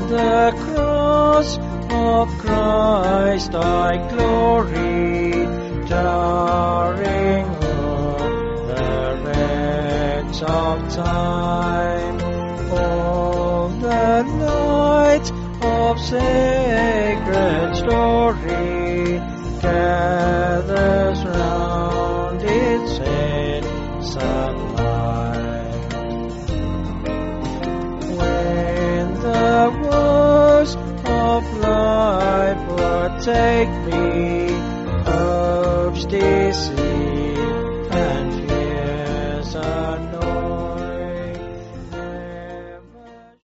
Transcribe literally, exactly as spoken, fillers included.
the cross of Christ I glory, towering o'er the wrecks of time. All the light of sacred story gathers round its sunlight. When the woes of life would take me, hope's disease